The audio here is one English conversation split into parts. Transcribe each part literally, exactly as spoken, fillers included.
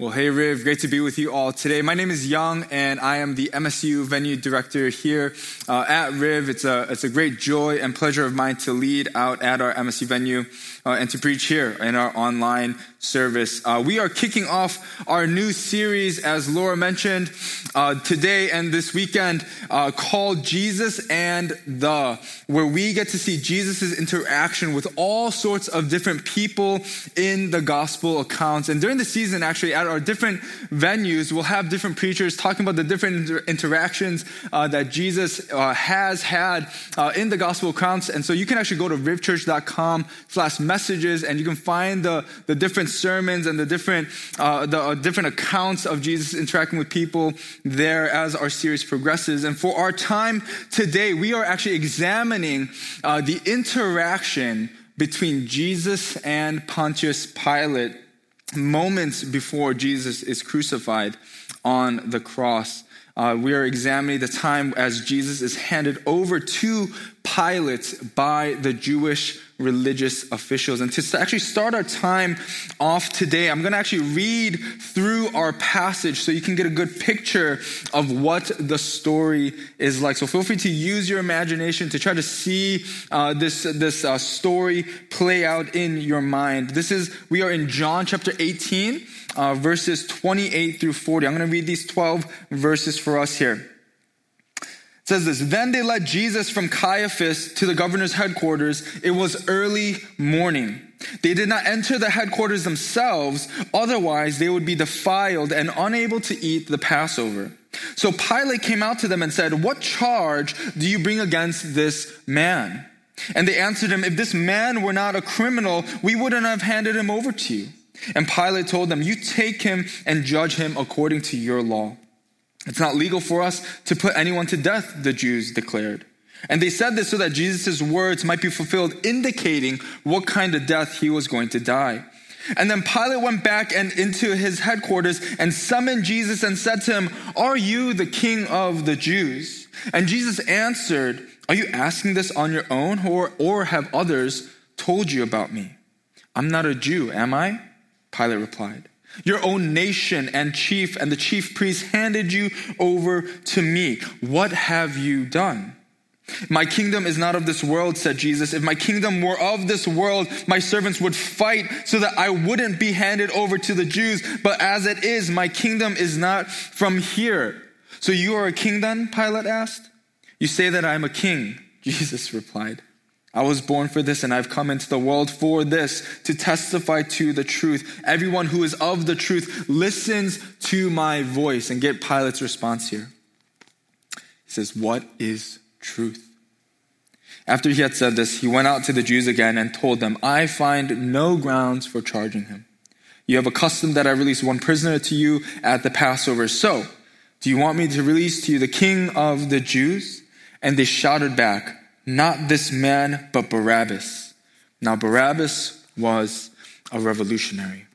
Well, hey, Riv, great to be with you all today. My name is Young, and I am the M S U venue director here uh, at Riv. It's a it's a great joy and pleasure of mine to lead out at our M S U venue uh, and to preach here in our online service. Uh, we are kicking off our new series, as Laura mentioned, uh, today and this weekend, uh, called Jesus and the, where we get to see Jesus' interaction with all sorts of different people in the gospel accounts. And during the season, actually, at our different venues, we'll have different preachers talking about the different inter- interactions uh, that Jesus uh, has had uh, in the gospel accounts. And so you can actually go to rivchurch.com slash messages, and you can find the, the different sermons and the different uh, the uh, different accounts of Jesus interacting with people there as our series progresses. And for our time today, we are actually examining uh, the interaction between Jesus and Pontius Pilate moments before Jesus is crucified on the cross. Uh, we are examining the time as Jesus is handed over to Pilate by the Jewish religious officials. And to actually start our time off today, I'm going to actually read through our passage so you can get a good picture of what the story is like. So feel free to use your imagination to try to see uh, this, this uh, story play out in your mind. This is, we are in John chapter eighteen, uh, verses twenty-eight through forty. I'm going to read these twelve verses for us here. It says this: Then they led Jesus from Caiaphas to the governor's headquarters. It was early morning. They did not enter the headquarters themselves, otherwise they would be defiled and unable to eat the Passover. So Pilate came out to them and said, "What charge do you bring against this man?" And they answered him, "If this man were not a criminal, we wouldn't have handed him over to you." And Pilate told them, "You take him and judge him according to your law." "It's not legal for us to put anyone to death," the Jews declared. And they said this so that Jesus' words might be fulfilled, indicating what kind of death he was going to die. And then Pilate went back and into his headquarters and summoned Jesus and said to him, "Are you the king of the Jews?" And Jesus answered, "Are you asking this on your own, or, or have others told you about me?" "I'm not a Jew, am I?" Pilate replied. "Your own nation and chief and the chief priests handed you over to me. What have you done?" "My kingdom is not of this world," said Jesus. "If my kingdom were of this world, my servants would fight so that I wouldn't be handed over to the Jews. But as it is, my kingdom is not from here." "So you are a king then?" Pilate asked. "You say that I am a king," Jesus replied. "I was born for this, and I've come into the world for this, to testify to the truth. Everyone who is of the truth listens to my voice." And get Pilate's response here. He says, "What is truth?" After he had said this, he went out to the Jews again and told them, "I find no grounds for charging him. You have a custom that I release one prisoner to you at the Passover. So, do you want me to release to you the king of the Jews?" And they shouted back, "Not this man, but Barabbas." Now Barabbas was a revolutionary.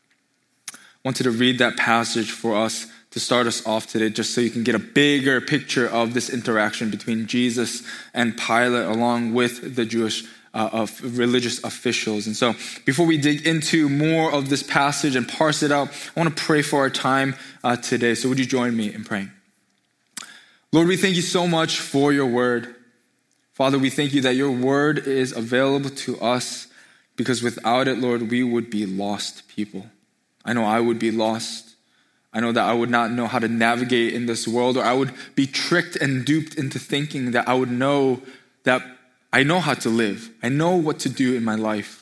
I wanted to read that passage for us to start us off today, just so you can get a bigger picture of this interaction between Jesus and Pilate, along with the Jewish uh, of religious officials. And so before we dig into more of this passage and parse it out, I want to pray for our time uh, today. So would you join me in praying? Lord, we thank you so much for your word. Father, we thank you that your word is available to us, because without it, Lord, we would be lost people. I know I would be lost. I know that I would not know how to navigate in this world, or I would be tricked and duped into thinking that I would know that I know how to live. I know what to do in my life.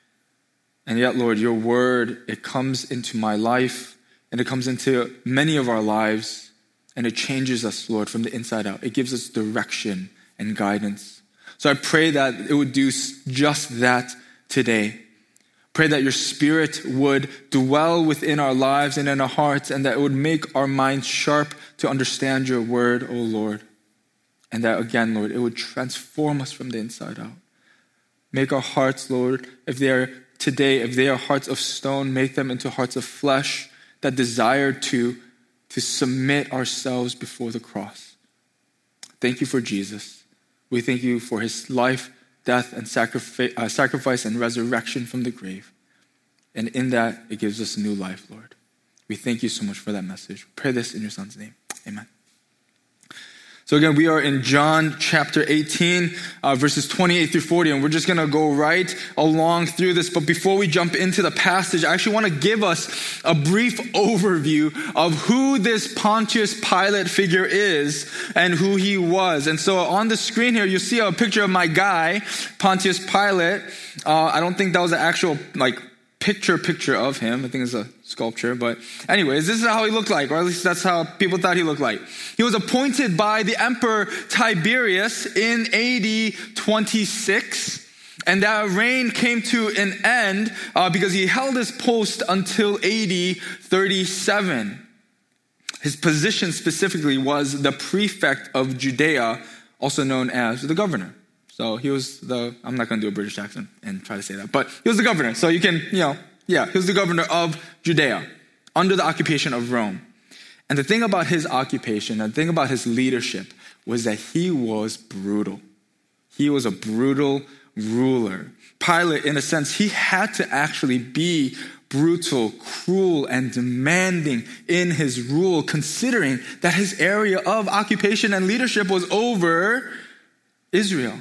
And yet, Lord, your word, it comes into my life, and it comes into many of our lives, and it changes us, Lord, from the inside out. It gives us direction and guidance. So I pray that it would do just that today. Pray that your spirit would dwell within our lives and in our hearts, and that it would make our minds sharp to understand your word, O Lord. And that again, Lord, it would transform us from the inside out. Make our hearts, Lord, if they are today, if they are hearts of stone, make them into hearts of flesh that desire to, to submit ourselves before the cross. Thank you for Jesus. We thank you for his life, death, and sacrifice, uh, sacrifice and resurrection from the grave. And in that, it gives us new life, Lord. We We thank you so much for that message. We pray this in your son's name. Amen. So again, we are in John chapter eighteen, uh, verses twenty-eight through forty, and we're just going to go right along through this. But before we jump into the passage, I actually want to give us a brief overview of who this Pontius Pilate figure is and who he was. And so on the screen here, you see a picture of my guy, Pontius Pilate. Uh, I don't think that was an actual, like, picture picture of him. I think it's a sculpture. But anyways, this is how he looked like, or at least that's how people thought he looked like. He was appointed by the Emperor Tiberius in A D twenty-six. And that reign came to an end uh, because he held his post until A D thirty-seven. His position specifically was the prefect of Judea, also known as the governor. So he was the, I'm not going to do a British accent and try to say that, but he was the governor. So you can, you know, yeah, he was the governor of Judea under the occupation of Rome. And the thing about his occupation, and the thing about his leadership was that he was brutal. He was a brutal ruler. Pilate, in a sense, he had to actually be brutal, cruel, and demanding in his rule, considering that his area of occupation and leadership was over Israel.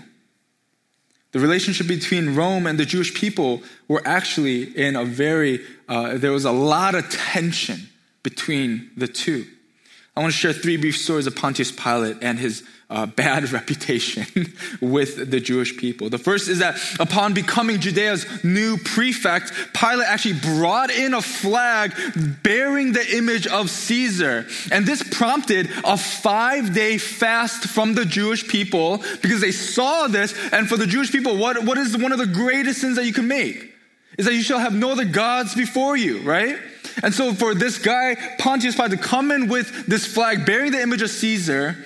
The relationship between Rome and the Jewish people were actually in a very, uh, there was a lot of tension between the two. I want to share three brief stories of Pontius Pilate and his uh, bad reputation with the Jewish people. The first is that upon becoming Judea's new prefect, Pilate actually brought in a flag bearing the image of Caesar. And this prompted a five-day fast from the Jewish people because they saw this. And for the Jewish people, what, what is one of the greatest sins that you can make? Is that you shall have no other gods before you, right? And so for this guy, Pontius Pilate, to come in with this flag bearing the image of Caesar,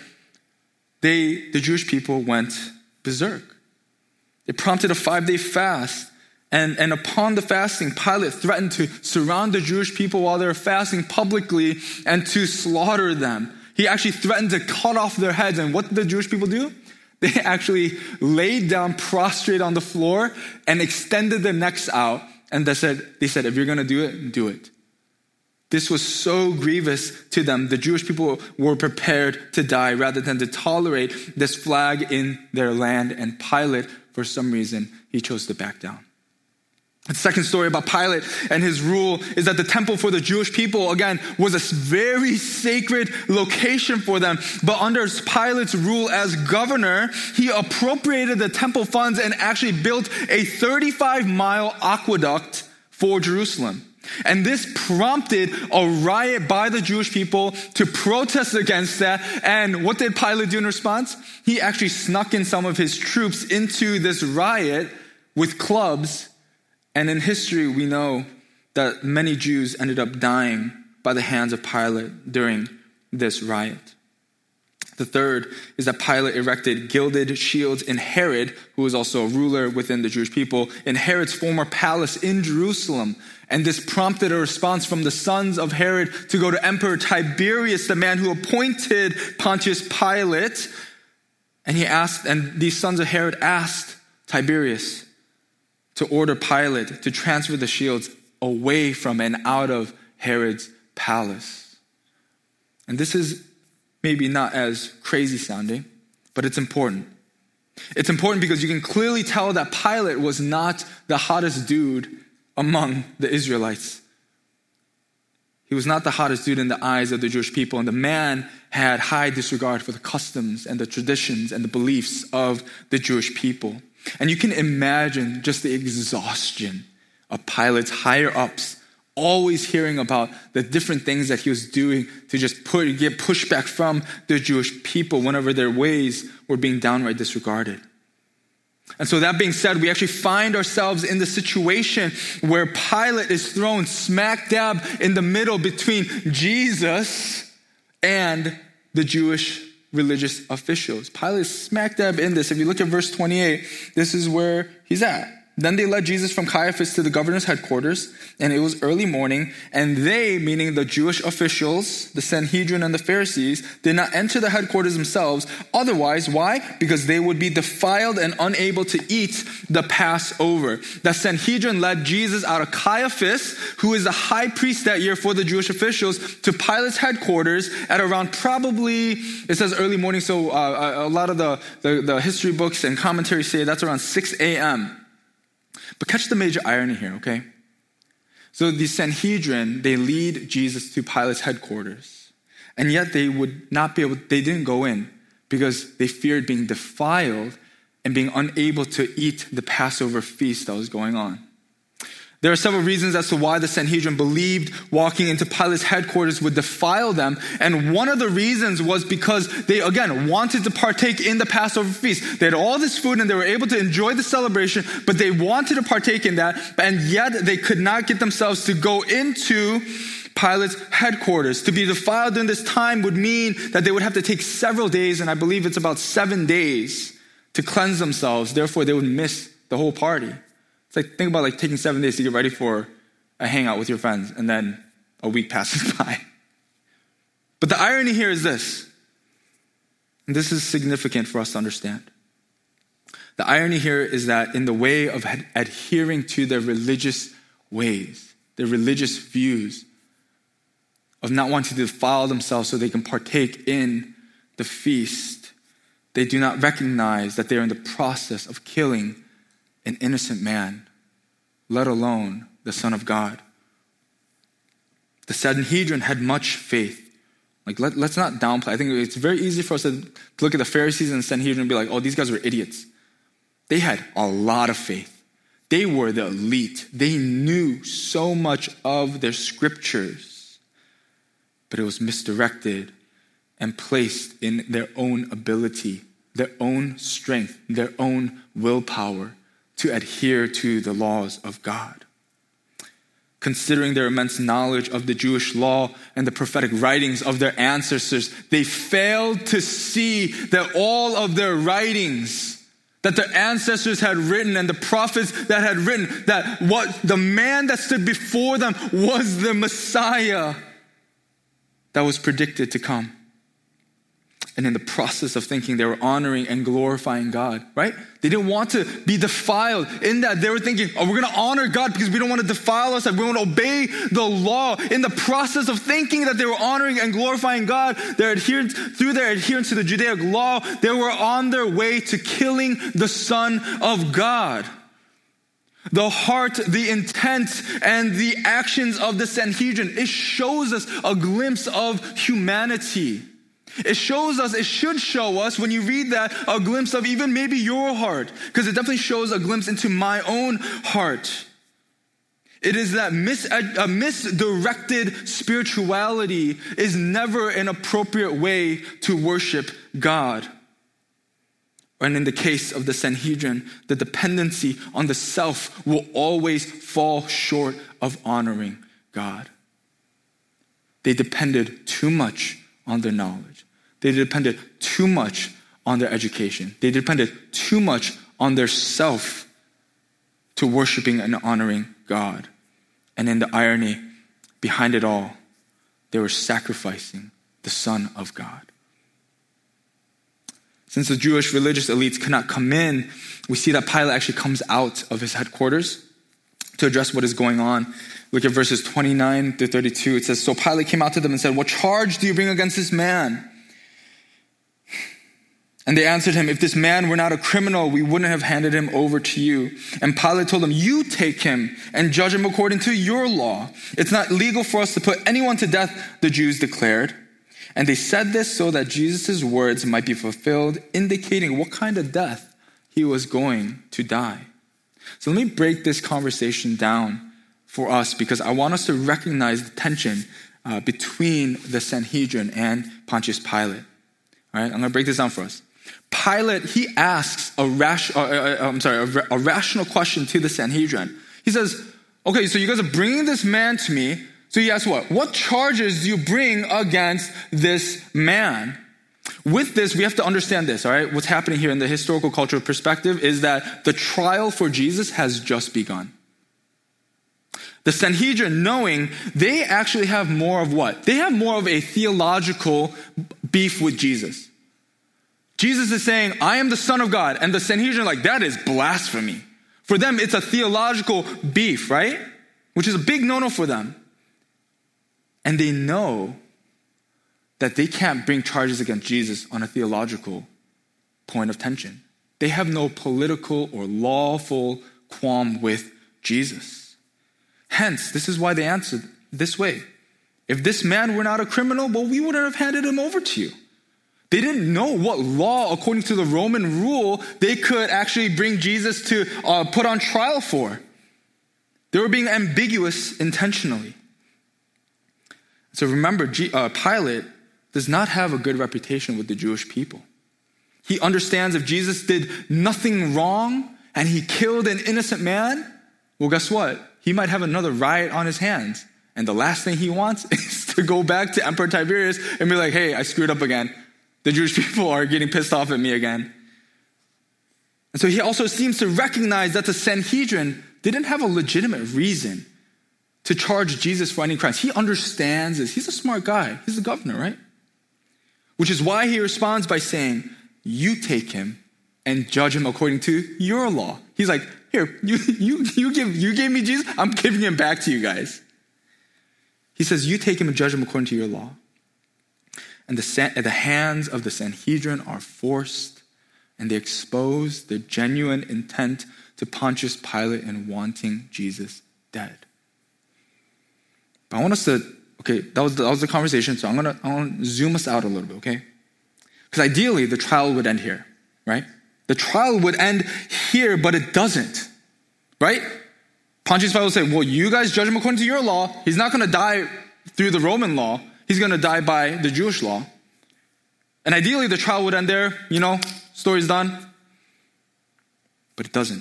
they, the Jewish people went berserk. It prompted a five-day fast. And, and upon the fasting, Pilate threatened to surround the Jewish people while they were fasting publicly and to slaughter them. He actually threatened to cut off their heads. And what did the Jewish people do? They actually laid down prostrate on the floor and extended their necks out. And they said, they said, if you're going to do it, do it. This was so grievous to them. The Jewish people were prepared to die rather than to tolerate this flag in their land. And Pilate, for some reason, he chose to back down. The second story about Pilate and his rule is that the temple for the Jewish people, again, was a very sacred location for them. But under Pilate's rule as governor, he appropriated the temple funds and actually built a thirty-five mile aqueduct for Jerusalem. And this prompted a riot by the Jewish people to protest against that. And what did Pilate do in response? He actually snuck in some of his troops into this riot with clubs. And in history, we know that many Jews ended up dying by the hands of Pilate during this riot. The third is that Pilate erected gilded shields in Herod, who was also a ruler within the Jewish people, in Herod's former palace in Jerusalem. And this prompted a response from the sons of Herod to go to Emperor Tiberius, the man who appointed Pontius Pilate. And he asked, and these sons of Herod asked Tiberius to order Pilate to transfer the shields away from and out of Herod's palace. And this is maybe not as crazy sounding, but it's important. It's important because you can clearly tell that Pilate was not the hottest dude among the Israelites. He was not the hottest dude in the eyes of the Jewish people, and the man had high disregard for the customs and the traditions and the beliefs of the Jewish people. And you can imagine just the exhaustion of Pilate's higher ups always hearing about the different things that he was doing to just put, get pushback from the Jewish people whenever their ways were being downright disregarded. And so that being said, we actually find ourselves in the situation where Pilate is thrown smack dab in the middle between Jesus and the Jewish religious officials. Pilate is smack dab in this. If you look at verse twenty-eight, this is where he's at. Then they led Jesus from Caiaphas to the governor's headquarters, and it was early morning, and they, meaning the Jewish officials, the Sanhedrin and the Pharisees, did not enter the headquarters themselves. Otherwise, why? Because they would be defiled and unable to eat the Passover. The Sanhedrin led Jesus out of Caiaphas, who is the high priest that year for the Jewish officials, to Pilate's headquarters at around probably, it says early morning, so uh, a lot of the, the, the history books and commentaries say that's around six a.m. But catch the major irony here, okay? So the Sanhedrin, they lead Jesus to Pilate's headquarters. And yet they would not be able, they didn't go in because they feared being defiled and being unable to eat the Passover feast that was going on. There are several reasons as to why the Sanhedrin believed walking into Pilate's headquarters would defile them. And one of the reasons was because they, again, wanted to partake in the Passover feast. They had all this food and they were able to enjoy the celebration, but they wanted to partake in that, and yet they could not get themselves to go into Pilate's headquarters. To be defiled during this time would mean that they would have to take several days, and I believe it's about seven days to cleanse themselves. Therefore, they would miss the whole party. It's like, think about like taking seven days to get ready for a hangout with your friends, and then a week passes by. But the irony here is this, and this is significant for us to understand. The irony here is that in the way of ad- adhering to their religious ways, their religious views, of not wanting to defile themselves so they can partake in the feast, they do not recognize that they are in the process of killing an innocent man, let alone the Son of God. The Sanhedrin had much faith. Like, let, let's not downplay. I think it's very easy for us to, to look at the Pharisees and the Sanhedrin and be like, oh, these guys were idiots. They had a lot of faith. They were the elite. They knew so much of their scriptures, but it was misdirected and placed in their own ability, their own strength, their own willpower to adhere to the laws of God. Considering their immense knowledge of the Jewish law and the prophetic writings of their ancestors, they failed to see that all of their writings that their ancestors had written and the prophets that had written, that what the man that stood before them was the Messiah that was predicted to come. And in the process of thinking, they were honoring and glorifying God, right? They didn't want to be defiled. In that, they were thinking, oh, we're going to honor God because we don't want to defile ourselves. We want to obey the law. In the process of thinking that they were honoring and glorifying God, their adherence, through their adherence to the Judaic law, they were on their way to killing the Son of God. The heart, the intent, and the actions of the Sanhedrin, it shows us a glimpse of humanity. It shows us, it should show us, when you read that, a glimpse of even maybe your heart, because it definitely shows a glimpse into my own heart. It is that mis- a misdirected spirituality is never an appropriate way to worship God. And in the case of the Sanhedrin, the dependency on the self will always fall short of honoring God. They depended too much on their knowledge. They depended too much on their education. They depended too much on their self to worshiping and honoring God. And in the irony behind it all, they were sacrificing the Son of God. Since the Jewish religious elites could not come in, we see that Pilate actually comes out of his headquarters to address what is going on. Look at verses twenty-nine to thirty-two. It says, so Pilate came out to them and said, what charge do you bring against this man? And they answered him, if this man were not a criminal, we wouldn't have handed him over to you. And Pilate told them, you take him and judge him according to your law. It's not legal for us to put anyone to death, the Jews declared. And they said this so that Jesus' words might be fulfilled, indicating what kind of death he was going to die. So let me break this conversation down for us, because I want us to recognize the tension uh, between the Sanhedrin and Pontius Pilate. All right, I'm going to break this down for us. Pilate, he asks a, rash, uh, uh, I'm sorry, a, a rational question to the Sanhedrin. He says, okay, so you guys are bringing this man to me. So he asks what? What charges do you bring against this man? with this, we have to understand this, all right? What's happening here in the historical cultural perspective is that the trial for Jesus has just begun. The Sanhedrin, knowing they actually have more of what? They have more of a theological beef with Jesus. Jesus is saying, I am the Son of God. And the Sanhedrin are like, that is blasphemy. For them, it's a theological beef, right? Which is a big no-no for them. And they know that they can't bring charges against Jesus on a theological point of tension. They have no political or lawful qualm with Jesus. Hence, this is why they answered this way. If this man were not a criminal, well, we wouldn't have handed him over to you. They didn't know what law, according to the Roman rule, they could actually bring Jesus to uh, put on trial for. They were being ambiguous intentionally. So remember, G- uh, Pilate does not have a good reputation with the Jewish people. He understands if Jesus did nothing wrong and he killed an innocent man, well, guess what? He might have another riot on his hands. And the last thing he wants is to go back to Emperor Tiberius and be like, hey, I screwed up again. The Jewish people are getting pissed off at me again. And so he also seems to recognize that the Sanhedrin didn't have a legitimate reason to charge Jesus for any crimes. He understands this. He's a smart guy. He's the governor, right? Which is why he responds by saying, you take him and judge him according to your law. He's like, here, you, you, you, give, you gave me Jesus, I'm giving him back to you guys. He says, you take him and judge him according to your law. And the, the hands of the Sanhedrin are forced, and they expose the genuine intent to Pontius Pilate in wanting Jesus dead. But I want us to, okay, that was the, that was the conversation, so I'm gonna, I want to zoom us out a little bit, okay? Because ideally, the trial would end here, right? The trial would end here, but it doesn't, right? Pontius Pilate will say, well, you guys judge him according to your law. He's not going to die through the Roman law. He's going to die by the Jewish law. And ideally, the trial would end there. You know, story's done. But it doesn't.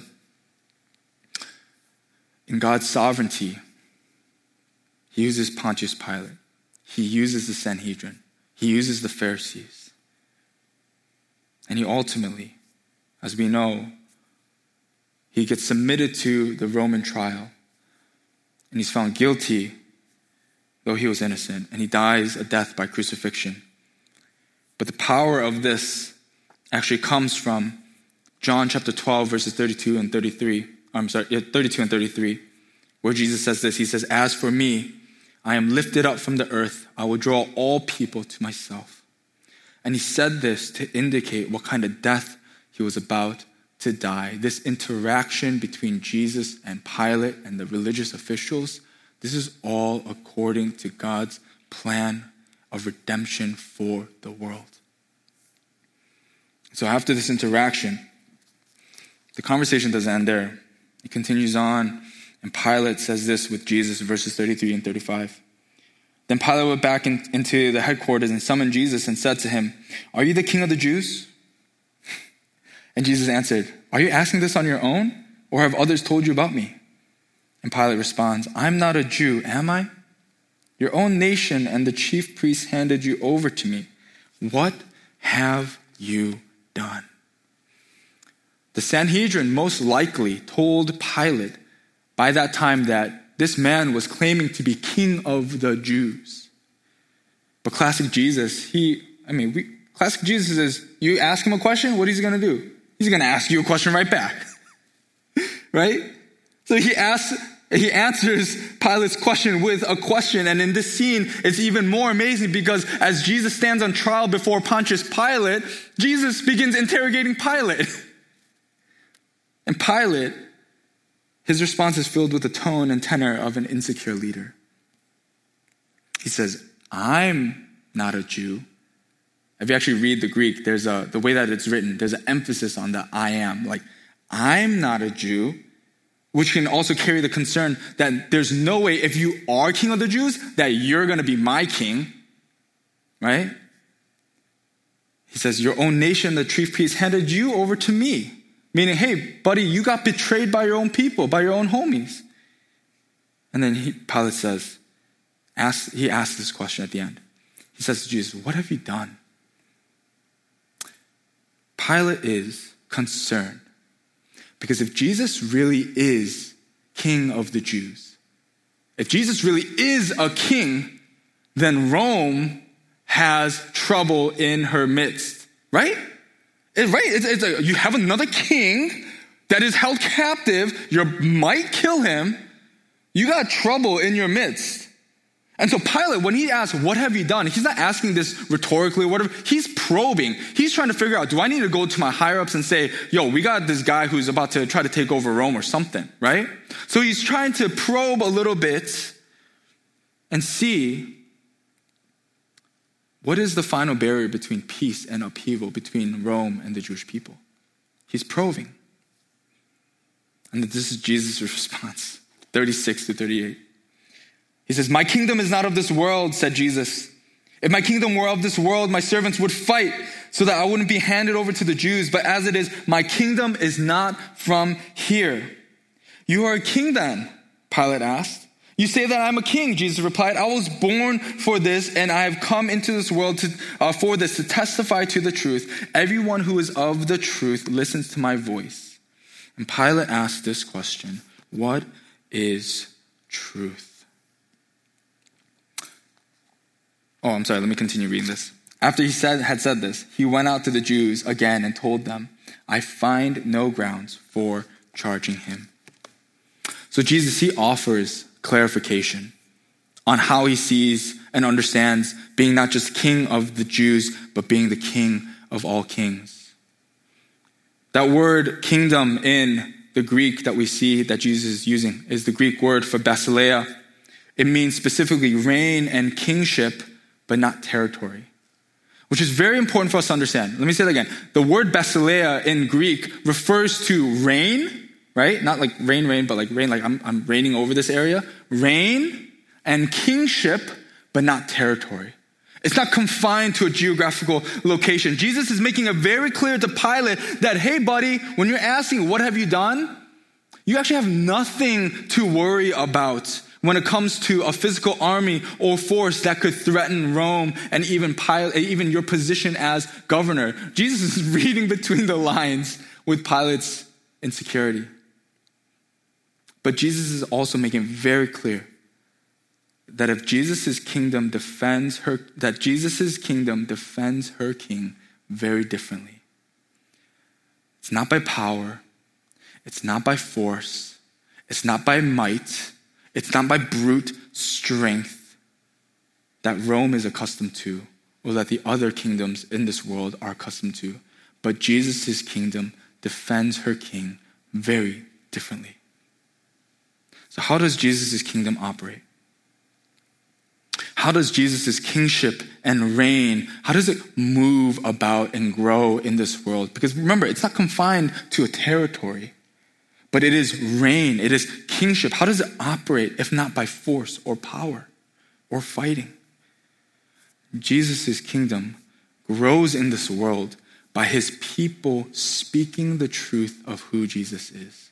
In God's sovereignty, he uses Pontius Pilate. He uses the Sanhedrin. He uses the Pharisees. And he ultimately, as we know, he gets submitted to the Roman trial. And he's found guilty, though he was innocent. And he dies a death by crucifixion. But the power of this actually comes from John chapter twelve, verses thirty-two and thirty-three. I'm sorry, thirty-two and thirty-three, where Jesus says this. He says, as for me, I am lifted up from the earth. I will draw all people to myself. And he said this to indicate what kind of death he was about to die. This interaction between Jesus and Pilate and the religious officials, this is all according to God's plan of redemption for the world. So after this interaction, the conversation doesn't end there. It continues on, and Pilate says this with Jesus, verses thirty-three and thirty-five. Then Pilate went back in, into the headquarters and summoned Jesus and said to him, are you the king of the Jews? And Jesus answered, are you asking this on your own, or have others told you about me? And Pilate responds, I'm not a Jew, am I? Your own nation and the chief priests handed you over to me. What have you done? The Sanhedrin most likely told Pilate by that time that this man was claiming to be king of the Jews. But classic Jesus, he, I mean, we, classic Jesus is, you ask him a question, what is he going to do? He's going to ask you a question right back. Right? So he asks, he answers Pilate's question with a question. And in this scene, it's even more amazing because as Jesus stands on trial before Pontius Pilate, Jesus begins interrogating Pilate. And Pilate, his response is filled with the tone and tenor of an insecure leader. He says, I'm not a Jew. If you actually read the Greek, there's a, the way that it's written, there's an emphasis on the I am. Like, I'm not a Jew, which can also carry the concern that there's no way if you are king of the Jews that you're going to be my king, right? He says, your own nation, the chief priests, handed you over to me. Meaning, hey, buddy, you got betrayed by your own people, by your own homies. And then he, Pilate says, ask, he asks this question at the end. He says to Jesus, what have you done? Pilate is concerned. Because if Jesus really is king of the Jews, if Jesus really is a king, then Rome has trouble in her midst, right? It, right? It's, it's a, you have another king that is held captive. You might kill him. You got trouble in your midst. And so Pilate, when he asks, what have you done? He's not asking this rhetorically or whatever. He's probing. He's trying to figure out, do I need to go to my higher ups and say, yo, we got this guy who's about to try to take over Rome or something, right? So he's trying to probe a little bit and see what is the final barrier between peace and upheaval between Rome and the Jewish people. He's probing. And this is Jesus' response, thirty-six to thirty-eight. He says, my kingdom is not of this world, said Jesus. If my kingdom were of this world, my servants would fight so that I wouldn't be handed over to the Jews. But as it is, my kingdom is not from here. You are a king then, Pilate asked. You say that I'm a king, Jesus replied. I was born for this, and I have come into this world to, uh, for this, to testify to the truth. Everyone who is of the truth listens to my voice. And Pilate asked this question, what is truth? Oh, I'm sorry, let me continue reading this. After he said, had said this, he went out to the Jews again and told them, I find no grounds for charging him. So Jesus, he offers clarification on how he sees and understands being not just king of the Jews, but being the king of all kings. That word kingdom in the Greek that we see that Jesus is using is the Greek word for basileia. It means specifically reign and kingship, but not territory, which is very important for us to understand. Let me say that again. The word basileia in Greek refers to reign, right? Not like reign, reign, but like reign, like I'm, I'm reigning over this area. Reign and kingship, but not territory. It's not confined to a geographical location. Jesus is making it very clear to Pilate that, hey, buddy, when you're asking, what have you done? You actually have nothing to worry about when it comes to a physical army or force that could threaten Rome and even Pilate, even your position as governor. Jesus is reading between the lines with Pilate's insecurity. But Jesus is also making very clear that if Jesus' kingdom defends her, that Jesus' kingdom defends her king very differently. It's not by power. It's not by force. It's not by might. It's not by brute strength that Rome is accustomed to or that the other kingdoms in this world are accustomed to. But Jesus' kingdom defends her king very differently. So how does Jesus' kingdom operate? How does Jesus' kingship and reign, how does it move about and grow in this world? Because remember, it's not confined to a territory. But it is reign, it is kingship. How does it operate if not by force or power or fighting? Jesus' kingdom grows in this world by his people speaking the truth of who Jesus is.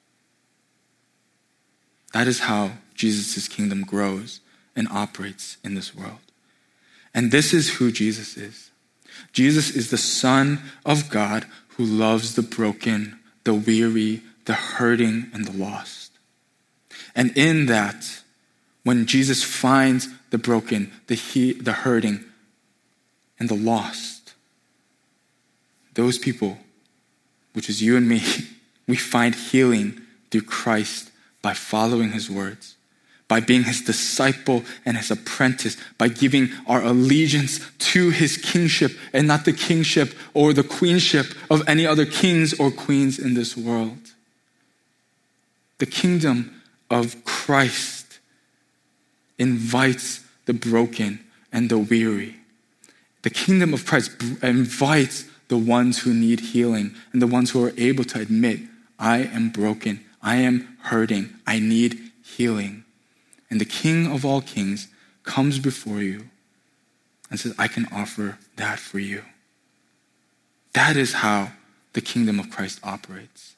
That is how Jesus' kingdom grows and operates in this world. And this is who Jesus is. Jesus is the Son of God who loves the broken, the weary, the hurting, and the lost. And in that, when Jesus finds the broken, the he, the hurting, and the lost, those people, which is you and me, we find healing through Christ by following his words, by being his disciple and his apprentice, by giving our allegiance to his kingship and not the kingship or the queenship of any other kings or queens in this world. The kingdom of Christ invites the broken and the weary. The kingdom of Christ invites the ones who need healing and the ones who are able to admit, I am broken, I am hurting, I need healing. And the King of all kings comes before you and says, I can offer that for you. That is how the kingdom of Christ operates.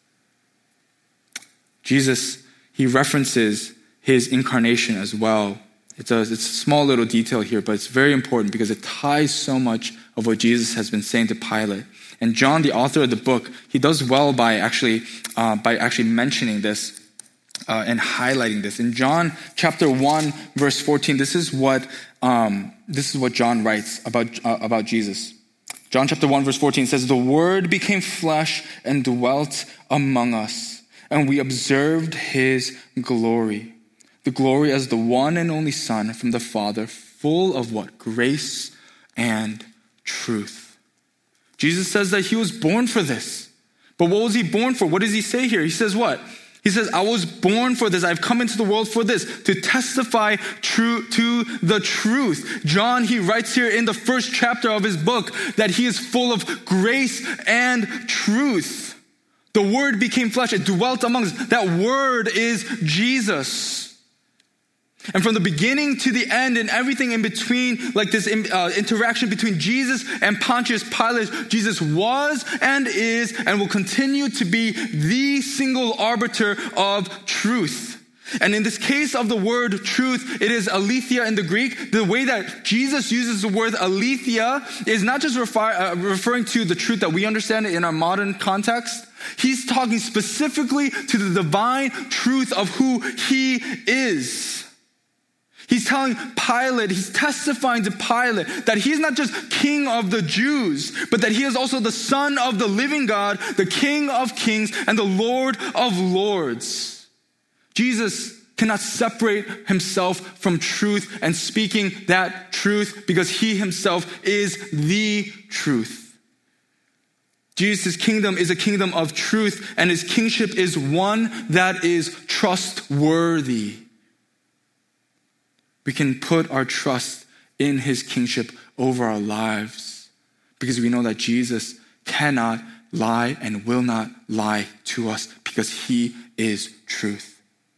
Jesus, he references his incarnation as well. It's a, it's a small little detail here, but it's very important because it ties so much of what Jesus has been saying to Pilate. And John, the author of the book, he does well by actually uh, by actually mentioning this uh, and highlighting this. In John chapter one, verse fourteen, this is what um, this is what John writes about uh, about Jesus. John chapter one, verse fourteen says, "The Word became flesh and dwelt among us, and we observed his glory. The glory as the one and only Son from the Father, full of what? Grace and truth." Jesus says that he was born for this. But what was he born for? What does he say here? He says what? He says, "I was born for this. I've come into the world for this, to testify true to the truth." John, he writes here in the first chapter of his book that he is full of grace and truth. The Word became flesh. It dwelt among us. That Word is Jesus. And from the beginning to the end and everything in between, like this uh, interaction between Jesus and Pontius Pilate, Jesus was and is and will continue to be the single arbiter of truth. And in this case of the word truth, it is aletheia in the Greek. The way that Jesus uses the word aletheia is not just refer, uh, referring to the truth that we understand in our modern context. He's talking specifically to the divine truth of who he is. He's telling Pilate, he's testifying to Pilate that he's not just king of the Jews, but that he is also the Son of the living God, the King of kings, and the Lord of lords. Jesus cannot separate himself from truth and speaking that truth because he himself is the truth. Jesus' kingdom is a kingdom of truth, and his kingship is one that is trustworthy. We can put our trust in his kingship over our lives because we know that Jesus cannot lie and will not lie to us because he is truth.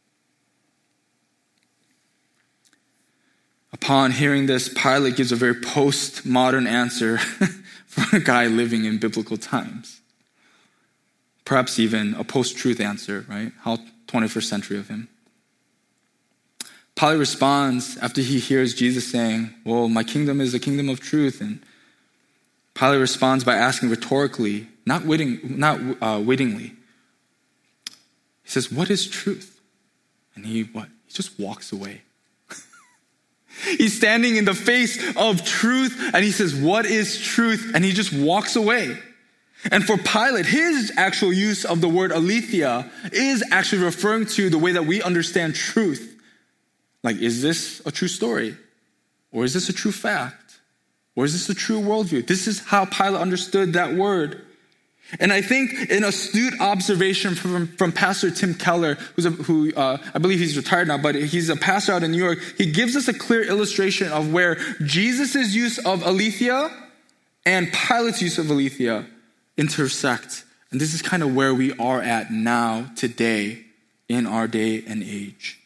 Upon hearing this, Pilate gives a very postmodern answer for a guy living in biblical times. Perhaps even a post-truth answer, right? How twenty-first century of him. Pilate responds after he hears Jesus saying, "Well, my kingdom is a kingdom of truth." And Pilate responds by asking rhetorically, not witting, not uh, wittingly. He says, "What is truth?" And he what? He just walks away. He's standing in the face of truth and he says, "What is truth?" And he just walks away. And for Pilate, his actual use of the word aletheia is actually referring to the way that we understand truth. Like, is this a true story? Or is this a true fact? Or is this a true worldview? This is how Pilate understood that word. And I think an astute observation from, from Pastor Tim Keller, who's a, who uh, I believe he's retired now, but he's a pastor out in New York. He gives us a clear illustration of where Jesus' use of aletheia and Pilate's use of aletheia intersect. And this is kind of where we are at now, today, in our day and age.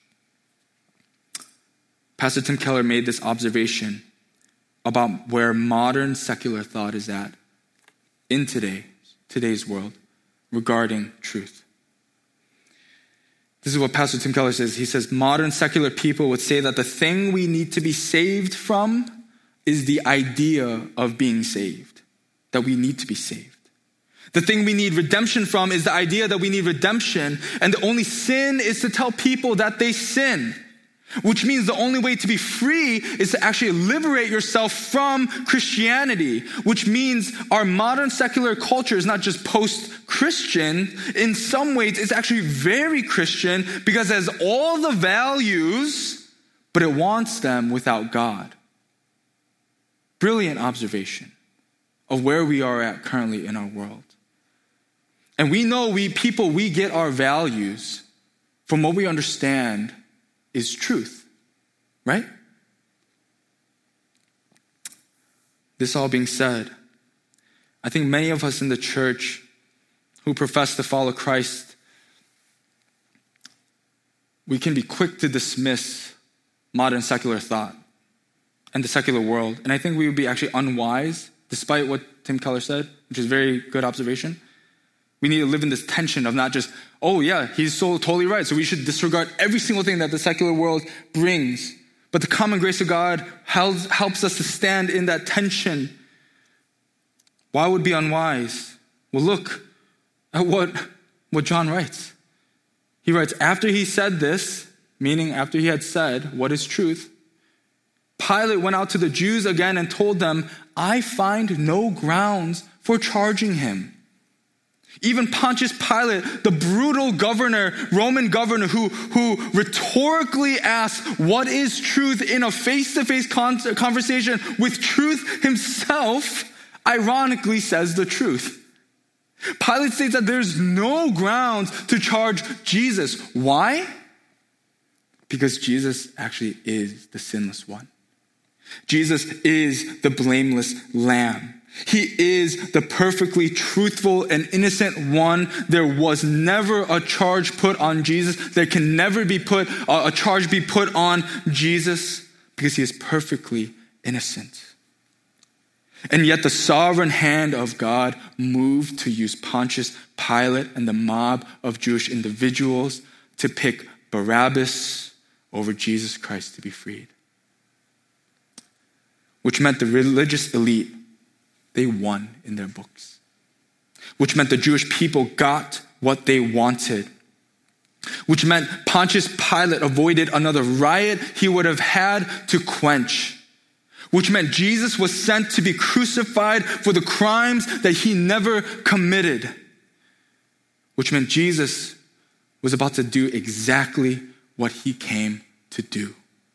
Pastor Tim Keller made this observation about where modern secular thought is at in today, today's world regarding truth. This is what Pastor Tim Keller says. He says, modern secular people would say that the thing we need to be saved from is the idea of being saved, that we need to be saved. The thing we need redemption from is the idea that we need redemption, and the only sin is to tell people that they sin. Which means the only way to be free is to actually liberate yourself from Christianity, which means our modern secular culture is not just post-Christian. In some ways, it's actually very Christian because it has all the values, but it wants them without God. Brilliant observation of where we are at currently in our world. And we know we people, we get our values from what we understand is truth, right? This all being said, I think many of us in the church who profess to follow Christ, we can be quick to dismiss modern secular thought and the secular world. And I think we would be actually unwise, despite what Tim Keller said, which is a very good observation. We need to live in this tension of not just, oh yeah, he's so totally right, so we should disregard every single thing that the secular world brings. But the common grace of God helps, helps us to stand in that tension Why would it be unwise? Well, look at what, what John writes. He writes, after he said this, meaning after he had said what is truth, Pilate went out to the Jews again and told them, I find no grounds for charging him. Even Pontius Pilate, the brutal governor, Roman governor, who, who rhetorically asks what is truth in a face-to-face con- conversation with truth himself, ironically says the truth. Pilate states that there's no grounds to charge Jesus. Why? Because Jesus actually is the sinless one. Jesus is the blameless lamb. He is the perfectly truthful and innocent one. There was never a charge put on Jesus. There can never be put uh, a charge be put on Jesus because he is perfectly innocent. And yet the sovereign hand of God moved to use Pontius Pilate and the mob of Jewish individuals to pick Barabbas over Jesus Christ to be freed. Which meant the religious elite, they won in their books. Which meant the Jewish people got what they wanted. Which meant Pontius Pilate avoided another riot he would have had to quench. Which meant Jesus was sent to be crucified for the crimes that he never committed. Which meant Jesus was about to do exactly what he came to do.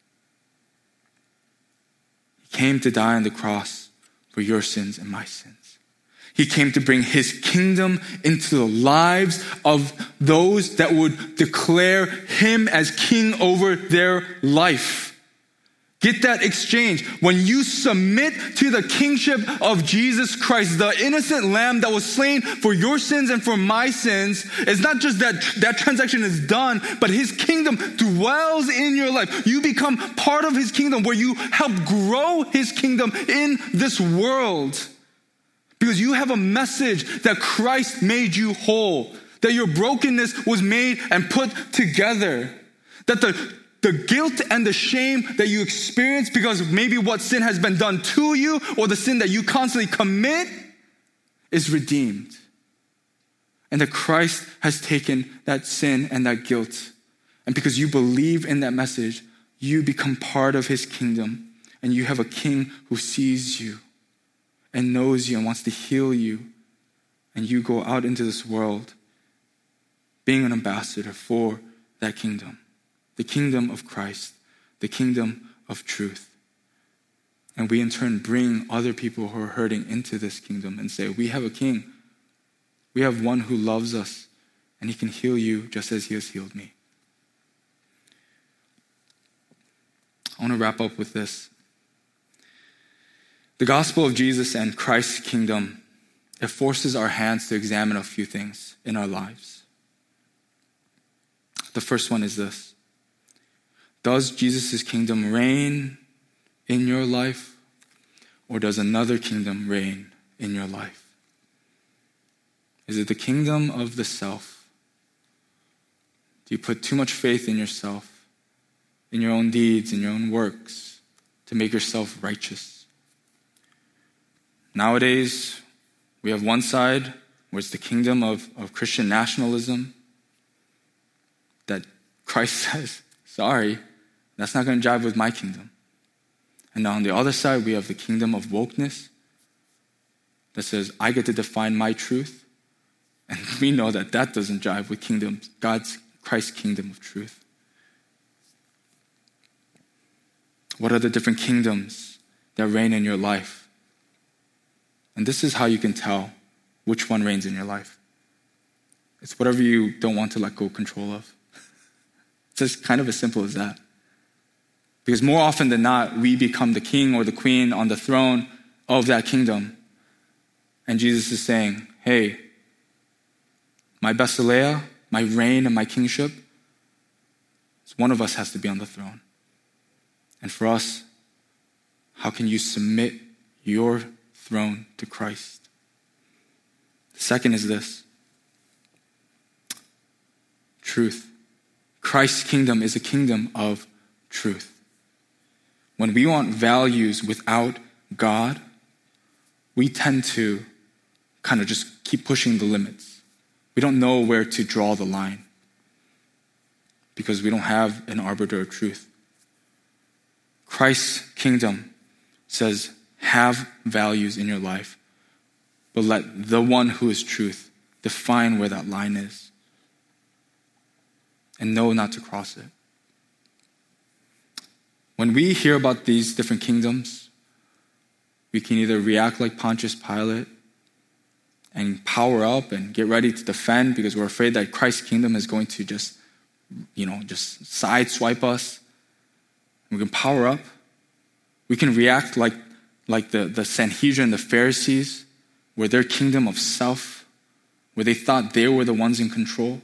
He came to die on the cross for your sins and my sins. He came to bring his kingdom into the lives of those that would declare him as king over their life. Get that exchange. When you submit to the kingship of Jesus Christ, the innocent lamb that was slain for your sins and for my sins, it's not just that that transaction is done, but his kingdom dwells in your life. You become part of his kingdom where you help grow his kingdom in this world. Because you have a message that Christ made you whole, that your brokenness was made and put together, that the The guilt and the shame that you experience because of maybe what sin has been done to you or the sin that you constantly commit is redeemed. And that Christ has taken that sin and that guilt. And because you believe in that message, you become part of his kingdom. And you have a king who sees you and knows you and wants to heal you. And you go out into this world being an ambassador for that kingdom. The kingdom of Christ, the kingdom of truth. And we in turn bring other people who are hurting into this kingdom and say, we have a king. We have one who loves us and he can heal you just as he has healed me. I want to wrap up with this. The gospel of Jesus and Christ's kingdom, it forces our hands to examine a few things in our lives. The first one is this. Does Jesus' kingdom reign in your life, or does another kingdom reign in your life? Is it the kingdom of the self? Do you put too much faith in yourself, in your own deeds, in your own works, to make yourself righteous? Nowadays, we have one side where it's the kingdom of, of Christian nationalism, that Christ says, sorry, that's not going to jive with my kingdom. And now on the other side, we have the kingdom of wokeness that says, I get to define my truth. And we know that that doesn't jive with kingdom, God's, Christ's kingdom of truth. What are the different kingdoms that reign in your life? And this is how you can tell which one reigns in your life. It's whatever you don't want to let go control of. It's just kind of as simple as that. Because more often than not, we become the king or the queen on the throne of that kingdom. And Jesus is saying, hey, my basileia, my reign and my kingship, one of us has to be on the throne. And for us, how can you submit your throne to Christ? The second is this. Truth. Christ's kingdom is a kingdom of truth. When we want values without God, we tend to kind of just keep pushing the limits. We don't know where to draw the line because we don't have an arbiter of truth. Christ's kingdom says, have values in your life, but let the one who is truth define where that line is and know not to cross it. When we hear about these different kingdoms, we can either react like Pontius Pilate and power up and get ready to defend because we're afraid that Christ's kingdom is going to just, you know, just sideswipe us. We can power up. We can react like, like the, the Sanhedrin, the Pharisees, where their kingdom of self, where they thought they were the ones in control,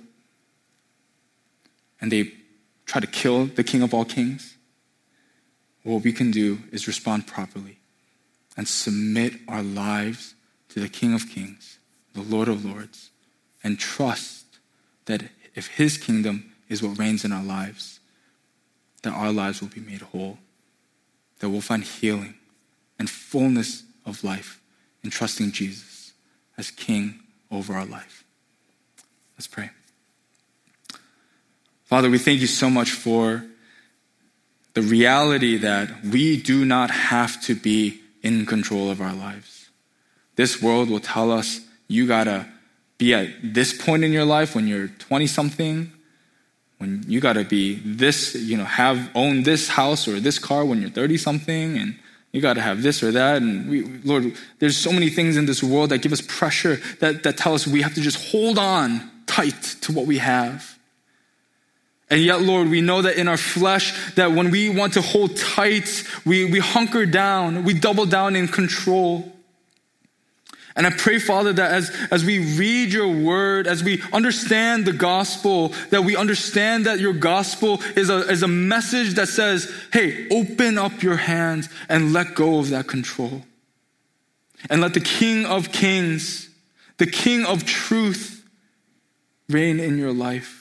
and they try to kill the King of all kings. What we can do is respond properly and submit our lives to the King of kings, the Lord of lords, and trust that if his kingdom is what reigns in our lives, that our lives will be made whole, that we'll find healing and fullness of life in trusting Jesus as King over our life. Let's pray. Father, we thank you so much for the reality that we do not have to be in control of our lives. This world will tell us you gotta be at this point in your life when you're twenty-something, when you gotta be this, you know, have own this house or this car when you're thirty-something, and you gotta have this or that. And we, Lord, there's so many things in this world that give us pressure, that, that tell us we have to just hold on tight to what we have. And yet, Lord, we know that in our flesh, that when we want to hold tight, we, we hunker down, we double down in control. And I pray, Father, that as, as we read your word, as we understand the gospel, that we understand that your gospel is a, is a message that says, hey, open up your hands and let go of that control. And let the King of kings, the King of truth, reign in your life.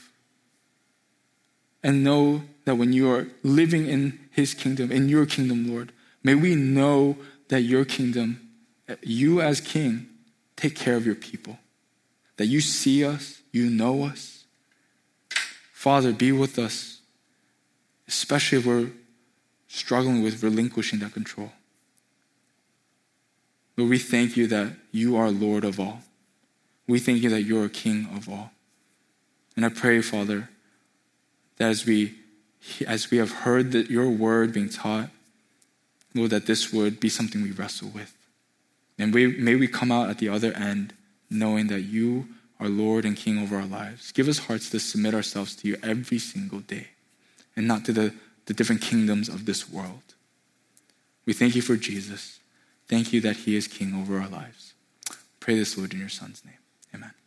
And know that when you are living in his kingdom, in your kingdom, Lord, may we know that your kingdom, you as king, take care of your people. That you see us, you know us. Father, be with us, especially if we're struggling with relinquishing that control. Lord, we thank you that you are Lord of all. We thank you that you're a King of all. And I pray, Father, that as we, as we have heard that your word being taught, Lord, that this would be something we wrestle with. And we, may we come out at the other end knowing that you are Lord and King over our lives. Give us hearts to submit ourselves to you every single day and not to the, the different kingdoms of this world. We thank you for Jesus. Thank you that he is King over our lives. Pray this, Lord, in your Son's name. Amen.